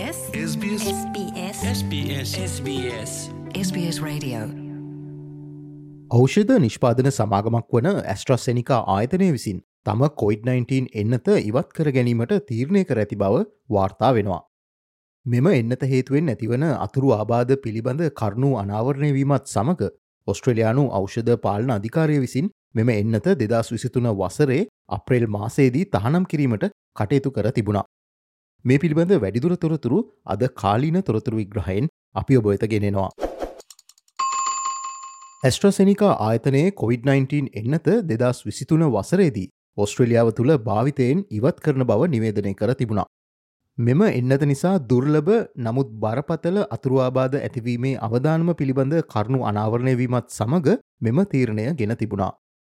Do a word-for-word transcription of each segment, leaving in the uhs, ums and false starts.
SBS SBS SBS SBS SBS SBS Radio ඖෂධ නිෂ්පාදන සමාගමක් වන ඇස්ට්‍රාසෙනිකා ආයතනය විසින් තම කොවිඩ් නයින්ටීන් එන්නත ඉවත් කර ගැනීමට තීරණය කර ඇති බව වාර්තා වෙනවා. මෙම එන්නත හේතුවෙන් ඇතිවන අතුරු ආබාධ පිළිබඳ කරුණු අනාවරණය වීමත් සමග ඔස්ට්‍රේලියානු ඖෂධ පාලන අධිකාරිය විසින් මෙම එන්නත දෙදස් විසිතුන වසරේ අප්‍රේල් මාසයේදී තහනම් කිරීමට කටයුතු කර තිබුණා. මේ පිළිබඳ වැඩිදුර තොරතුරු අද කාලීන තොරතුරු විග්‍රහයෙන් අපි ඔබ වෙත ගෙනෙනවා. ඇස්ට්‍රාසෙනිකා ආයතනයේ කොවිඩ් නයින්ටීන් එන්නත දෙදස් විසිතුන වසරේදී ඔස්ට්‍රේලියාව තුළ භාවිතයෙන් ඉවත් කරන බව නිවේදනය කර තිබුණා. මෙම එන්නත නිසා දුර්ලභ නමුත් බරපතල අතුරුආබාධ ඇතිවීමේ අවදානම පිළිබඳ කරුණු අනාවරණය වීමත් සමග මෙම තීරණය ගෙන තිබුණා.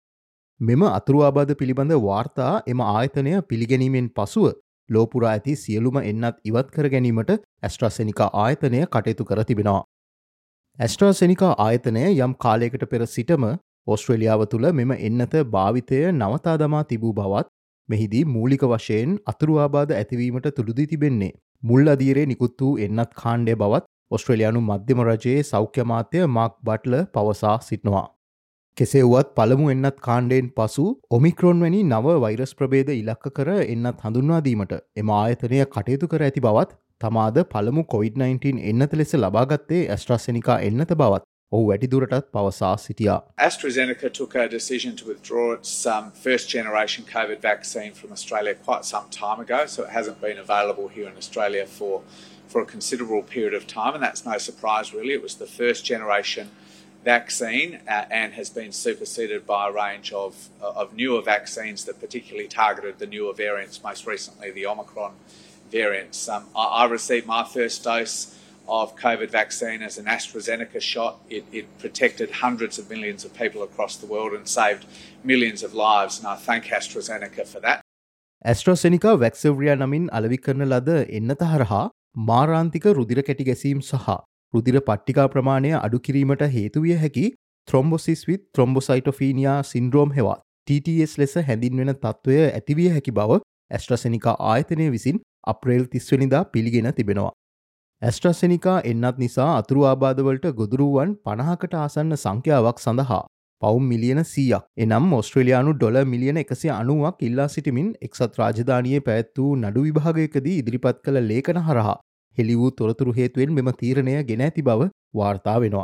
මෙම අතුරුආබාධ පිළිබඳ වාර්තා එම ආයතනය පිළිගැනීමෙන් පසුව ලෝපුරා ඇති සියලුම එන්නත් ඉවත් කර ගැනීමට ඇස්ට්‍රාසෙනිකා ආයතනය කටයුතු කර තිබෙනවා. ඇස්ට්‍රාසෙනිකා ආයතනය යම් කාලයකට පෙර සිටම ඔස්ට්‍රේලියාව තුළ මෙම එන්නත භාවිතය නවතා දමා තිබූ බවත් මෙහිදී මූලික වශයෙන් අතුරුආබාධ ඇතිවීමට තුළුදී තිබෙන්නේ මුල් අදියරේ නිකුත් වූ එන්නත් කාණ්ඩය බවත් ඔස්ට්‍රේලියානු මධ්‍යම රජයේ සෞඛ්‍ය අමාත්‍ය මාක් බට්ල පවසා සිටිනවා. කෙසේ වුවත් පළමු එන්නත් කාණ්ඩයෙන් පසු ඔමික්‍රෝන් වැනි නව වෛරස් ප්‍රභේද ඉලක්ක කර එන්නත් හඳුන්වාදීමට එම ආයතනය කටයුතු කර ඇති බවත් තමාද පළමු කොවිඩ් නයින්ටීන් එන්නත ලෙස ලබාගත්තේ ඇස්ට්‍රාසෙනිකා එන්නත බවත් ඔහු වැඩිදුරටත් පවසා සිටියා. AstraZeneca took a decision to withdraw its um, first generation COVID vaccine from Australia quite some time ago, so it hasn't been available here in Australia for, for a considerable period of time, and that's no surprise really. It was the first generation vaccine uh, and has been superseded by a range of, uh, of newer vaccines that particularly targeted the newer variants, most recently the Omicron variants. Um, I, I received my first dose of COVID vaccine as an AstraZeneca shot. It, it protected hundreds of millions of people across the world and saved millions of lives, and I thank AstraZeneca for that. ඇස්ට්‍රාසෙනිකා වැක්සෙව්රියා නමින් අලෙවි කරන ලද එන්නත හරහා මාරාන්තික රුධිර කැටි ගැසීම් සහ රුධිර පට්ටිකා ප්‍රමාණය අඩු කිරීමට හේතු විය හැකි thrombosis with thrombocytopenia syndrome හෙවත් T T S ලෙස හැඳින්වෙන තත්ත්වය ඇතිවිය හැකි බව ඇස්ට්‍රාසෙනිකා ආයතනය විසින් අප්‍රේල් තිස් වෙනිදා පිළිගෙන තිබෙනවා. ඇස්ට්‍රාසෙනිකා එන්නත් නිසා අතුරු ආබාධවලට ගොදුරුවන් පනහකට ආසන්න සංඛ්‍යාවක් සඳහා පවුම් මිලියන සීයක් එනම් ඔස්ට්‍රේලියානු ඩොලර් මිලියන එකසිය අනූවක් ඉල්ලා සිටිමින් එක්සත් රාජධානියේ පැවැත් වූ නඩු විභාගයකදී ඉදිරිපත් කළ ලේඛන හරහා හෙළි වූ තොරතුරු හේතුවෙන් මෙම තීරණය ගෙන ඇති බව වාර්තා වෙනවා.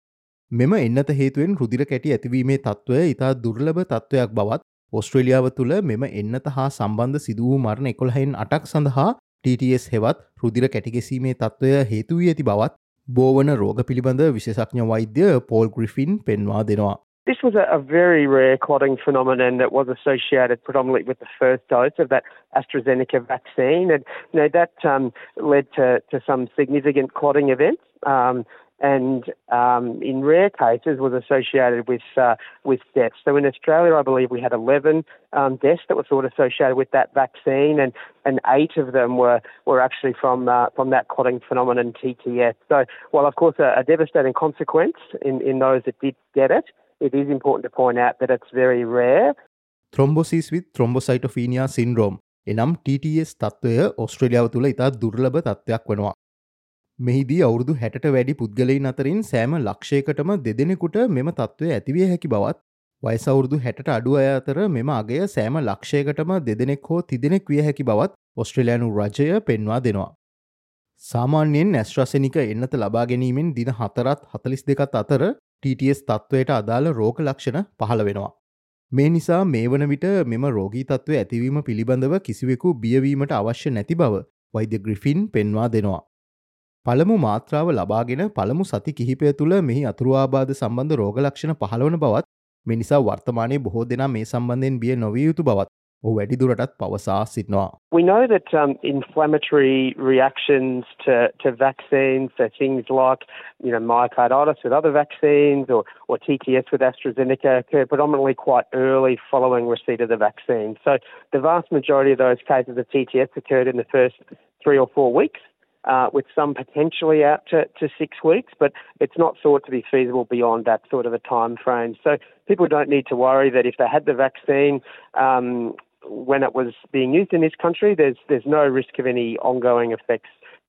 මෙම එන්නත හේතුවෙන් රුධිර කැටි ඇතිවීමේ තත්ත්වය ඉතා දුර්ලභ තත්ත්වයක් බවත් ඔස්ට්‍රේලියාව තුළ මෙම එන්නත හා සම්බන්ධ සිදු වූ මරණ එකොළහෙන් අටක් සඳහා T T S හෙවත් රුධිර කැටිගැසීමේ තත්ත්වය හේතු වී ඇති බවත් බෝවන රෝග පිළිබඳ විශේෂඥ වෛද්‍ය පෝල් ග්‍රිෆින් පෙන්වා දෙනවා. This was a, a very rare clotting phenomenon that was associated predominantly with the first dose of that AstraZeneca vaccine, and you know that um, led to, to some significant clotting events, um, and um, in rare cases was associated with uh, with deaths. So in Australia, I believe we had eleven um, deaths that were thought associated with that vaccine, and, and eight of them were were actually from uh, from that clotting phenomenon T T S. So while of course a, a devastating consequence in, in those that did get it, it is important to point out that it's very rare. Thrombosis with thrombocytopenia syndrome එනම් T T S තත්ත්වය ඔස්ට්‍රේලියාව තුළ ඉතා දුර්ලභ තත්ත්වයක් වනවා. මෙහිදී අවුරුදු හැටට වැඩි පුද්ගලයින් අතරින් සෑම ලක්ෂයකටම දෙදෙනෙකුට මෙම තත්ත්වය ඇතිවිය හැකි බවත් වයස අවුරුදු හැටට අඩු අය අතර මෙම අගය සෑම ලක්ෂයකටම දෙදෙනෙක් හෝ තිදෙනෙක් විය හැකි බවත් ඔස්ට්‍රේලියානු රජය පෙන්වා දෙනවා. සාමාන්‍යයෙන් ඇස්ට්‍රාසෙනික එන්නත ලබා ගැනීමෙන් දින හතරත් හතලිස් දෙකත් අතර T T S තත්ත්වයට අදාළ රෝග ලක්ෂණ පහළ වෙනවා. මේ නිසා මේ වන විට මෙම රෝගී තත්ත්වය ඇතිවීම පිළිබඳව කිසිවෙකු බියවීමට අවශ්‍ය නැති බව වෛද්‍ය ග්‍රිෆින් පෙන්වා දෙනවා. පළමු මාත්‍රාව ලබාගෙන පළමු සති කිහිපය තුළ මෙහි අතුරුආබාධ සම්බන්ධ රෝග ලක්ෂණ පහළවන බවත් මේ නිසා වර්තමානයේ බොහෝ දෙනා මේ සම්බන්ධයෙන් බිය නොවිය යුතු බවත් ඔහු වැඩිදුරටත් පවසා සිටිනවා. We know that um, inflammatory reactions to, to vaccines, so things like you know myocarditis with other vaccines or, or T T S with AstraZeneca occur predominantly quite early following receipt of the vaccine. So the vast majority of those cases of T T S occurred in the first three or four weeks. Uh, with some potentially out to, to six weeks, but it's not thought to be feasible beyond that sort of a time frame. So people don't need to worry that if they had the vaccine um, when it was being used in this country, there's there's no risk of any ongoing effects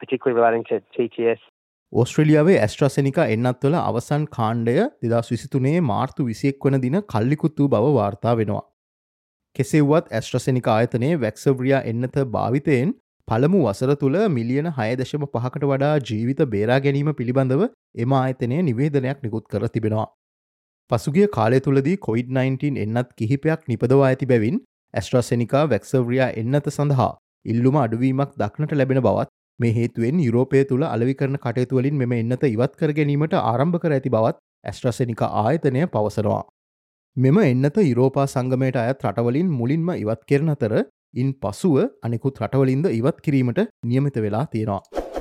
particularly relating to T T S. ඕස්ට්‍රේලියාවේ ඇස්ට්‍රාසෙනිකා එන්නත්වල අවසන් කාණ්ඩය දෙදස් විසිතුනේ මාර්තු විසියෙක් වන දින කල්ලිකුත් වූ බව වාර්තා වෙනවා. කෙසෙව්වත් ඇස්ට්‍රසෙනික ආයතනයේ වැක්සව්‍රියා එන්නත භාවිතයෙන් පළමු වසර තුළ මිලියන හය දශම පහකට වඩා ජීවිත බේරා ගැනීම පිළිබඳව එම ආයතනය නිවේදනයක් නිකුත් කර තිබෙනවා. පසුගිය කාලය තුළදී කොවිඩ් නයින්ටීන් එන්නත් කිහිපයක් නිපදවා ඇති බැවින් ඇස්ට්‍රාසෙනිකා වැක්සව්‍රියා එන්නත සඳහා ඉල්ලුම අඩුවීමක් දක්නට ලැබෙන බවත් මේ හේතුවෙන් යුරෝපය තුළ අලෙවි කරන කටයුතු වලින් මෙම එන්නත ඉවත් කර ගැනීමට ආරම්භ කර ඇති බවත් ඇස්ට්‍රාසෙනිකා ආයතනය පවසනවා. මෙම එන්නත යුරෝපා සංගමයට අයත් රටවලින් මුලින්ම ඉවත් කරන අතර ඉන් පසුව අනෙකුත් රටවලින්ද ඉවත් කිරීමට නියමිත වෙලා තියෙනවා.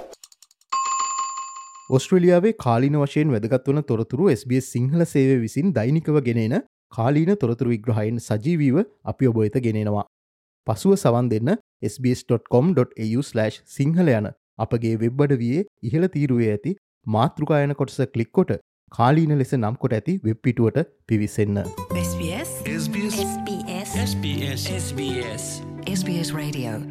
ඔස්ට්‍රේලියාවේ කාලීන වශයෙන් වැදගත් වන තොරතුරු එස් බී එස් සිංහල සේවය විසින් දෛනිකව ගෙනෙන කාලීන තොරතුරු විග්‍රහයෙන් සජීවීව අපි ඔබ වෙත ගෙනෙනවා. පසුව සවන් දෙන්න S B S dot com dot A U slash Sinhala යන අපගේ වෙබ් අඩවියේ ඉහළ තීරුවේ ඇති මාතෘකා යන කොටස ක්ලික් කොට කාලීන ලෙස නම් කොට ඇති වෙබ් පිටුවට පිවිසෙන්න. SBS SBS SBS SBS SBS Radio